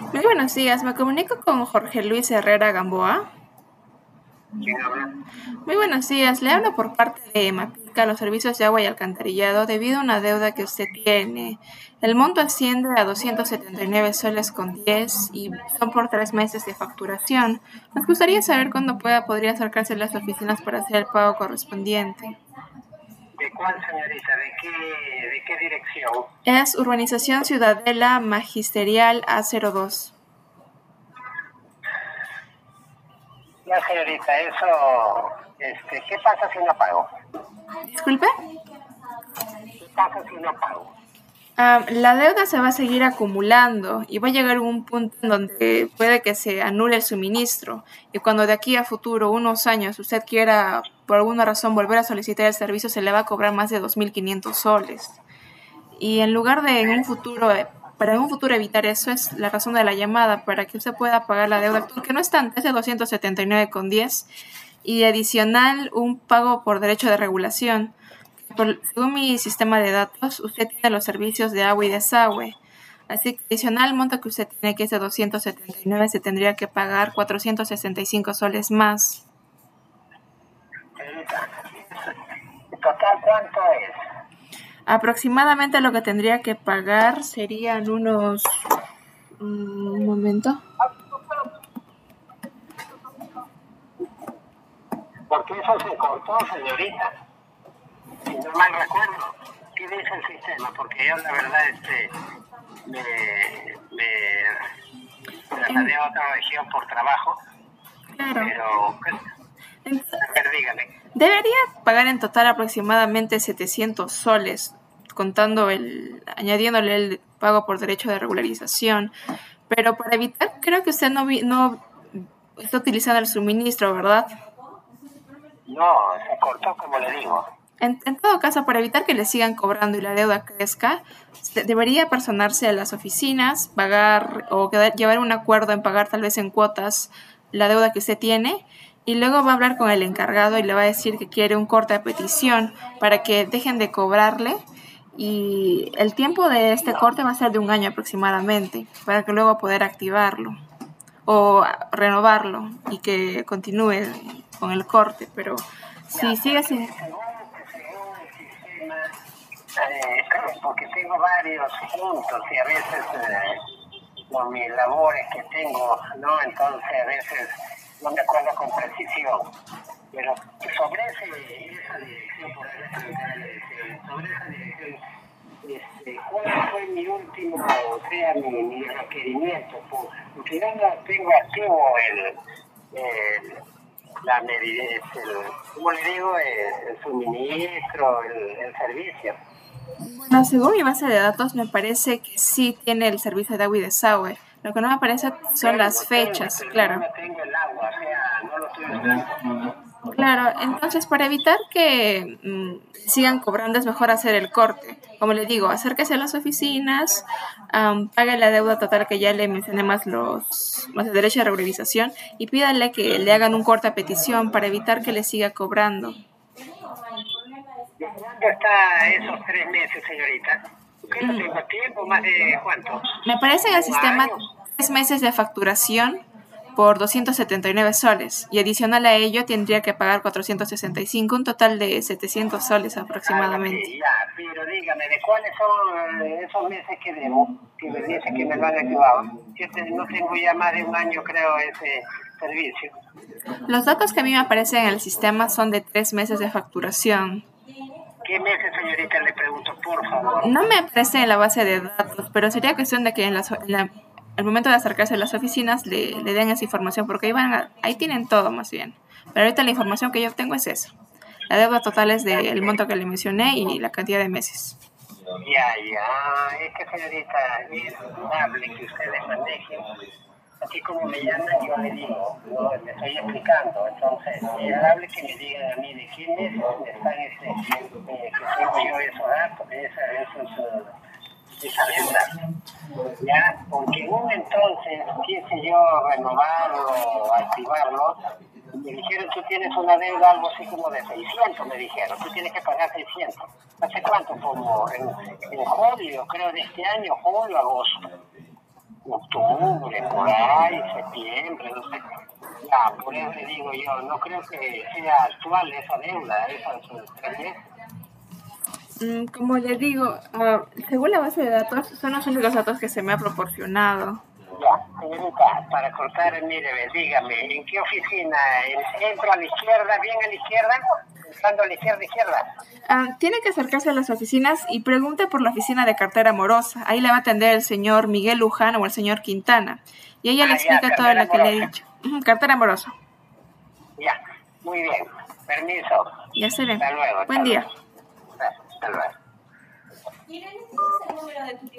Muy buenos días, me comunico con Jorge Luis Herrera Gamboa. ¿Quién habla? Muy buenos días, le hablo por parte de Mapica, los servicios de agua y alcantarillado, debido a una deuda que usted tiene. El monto asciende a 279 soles con 10 y son por 3 meses de facturación. Nos gustaría saber cuándo podría acercarse a las oficinas para hacer el pago correspondiente. ¿De cuál, señorita? ¿De qué dirección? Es Urbanización Ciudadela Magisterial A02. Ya, señorita, ¿qué pasa si no pago? Disculpe. ¿Qué pasa si no pago? La deuda se va a seguir acumulando y va a llegar un punto en donde puede que se anule el suministro, y cuando de aquí a futuro, unos años, usted quiera por alguna razón volver a solicitar el servicio, se le va a cobrar más de 2.500 soles. Y en lugar de para en un futuro evitar eso, es la razón de la llamada, para que usted pueda pagar la deuda actual, que no es tanta, es de 279,10, y adicional un pago por derecho de regulación. Según mi sistema de datos, usted tiene los servicios de agua y desagüe. Así que adicional al monto que usted tiene, que es de 279, se tendría que pagar 465 soles más. Señorita, ¿en total cuánto es? Aproximadamente lo que tendría que pagar serían unos... un momento. Porque eso se cortó, señorita. Si no mal recuerdo. ¿Qué dice el sistema? Porque yo, la verdad, me trasladé a otra región por trabajo, Claro. pero, a ver, dígame. Debería pagar en total aproximadamente 700 soles, añadiéndole el pago por derecho de regularización. Pero para evitar, creo que usted no está utilizando el suministro, ¿verdad? No, se cortó, como le digo. En todo caso, para evitar que le sigan cobrando y la deuda crezca, debería personarse a las oficinas, pagar o llevar un acuerdo en pagar tal vez en cuotas la deuda que usted tiene, y luego va a hablar con el encargado y le va a decir que quiere un corte de petición para que dejen de cobrarle, y el tiempo de este corte va a ser de un año aproximadamente, para que luego poder activarlo o renovarlo y que continúe con el corte. Pero si sigue así... Según el sistema, porque tengo varios puntos y a veces por mis labores que tengo, ¿no? Entonces a veces no me acuerdo con precisión. Pero sobre esa dirección, por ejemplo, sobre esa dirección, ¿cuál fue mi último, o sea, mi requerimiento? Porque yo no tengo activo ¿cómo le digo? El suministro, el servicio. Bueno, según mi base de datos, me parece que sí tiene el servicio de agua y desagüe. Lo que no me aparece son Tengo, las fechas, pero yo claro. no tengo el agua, o sea, no lo estoy usando. Claro, entonces para evitar que sigan cobrando es mejor hacer el corte. Como le digo, acérquese a las oficinas, pague la deuda total que ya le mencioné, más el derecho de regularización, y pídale que le hagan un corte a petición para evitar que le siga cobrando. ¿Cuándo está esos 3 meses, señorita? Porque no tengo tiempo, más de ¿cuánto? Me parece en el ¿Un sistema año? 3 meses de facturación por 279 soles, y adicional a ello tendría que pagar 465, un total de 700 soles Algo aproximadamente. así, ya. Pero dígame, ¿de cuáles son esos meses que debo? Que me dice que me lo han activado. Yo no tengo ya más de un año, creo, ese servicio. Los datos que a mí me aparecen en el sistema son de 3 meses de facturación. ¿Qué meses, señorita? Le pregunto, por favor. No me aparece en la base de datos, pero sería cuestión de que al momento de acercarse a las oficinas le den esa información, porque ahí tienen todo más bien. Pero ahorita la información que yo tengo es esa. La deuda total es Ya del monto que, que le mencioné y la cantidad de meses. ya. Es que, señorita, es probable que ustedes manejen. Así como me llaman, yo le digo, no, le estoy explicando. Entonces, es probable que me digan a mí de qué meses me están, que tengo yo esos datos, esa deuda. Ya, porque en un entonces quise yo renovarlo, activarlo, y me dijeron, tú tienes una deuda algo así como de 600, me dijeron, tú tienes que pagar 600. ¿Hace cuánto? Como en julio, creo, de este año, julio, agosto. octubre, por ahí, septiembre, no sé. Ya, por eso le digo yo, no creo que sea actual esa deuda, esos 3 meses. Como le digo, según la base de datos, son los únicos datos que se me ha proporcionado. Ya, señorita, para cortar, mire, dígame, ¿en qué oficina? ¿Entro a la izquierda, bien a la izquierda? ¿Entrando a la izquierda? Tiene que acercarse a las oficinas y pregunte por la oficina de cartera amorosa. Ahí le va a atender el señor Miguel Luján o el señor Quintana. Y ella le explica todo lo que le he dicho. Cartera amorosa. Ya, muy bien. Permiso. Ya se ve. Hasta luego. Buen día. Hasta luego. Miren, este es el número de tu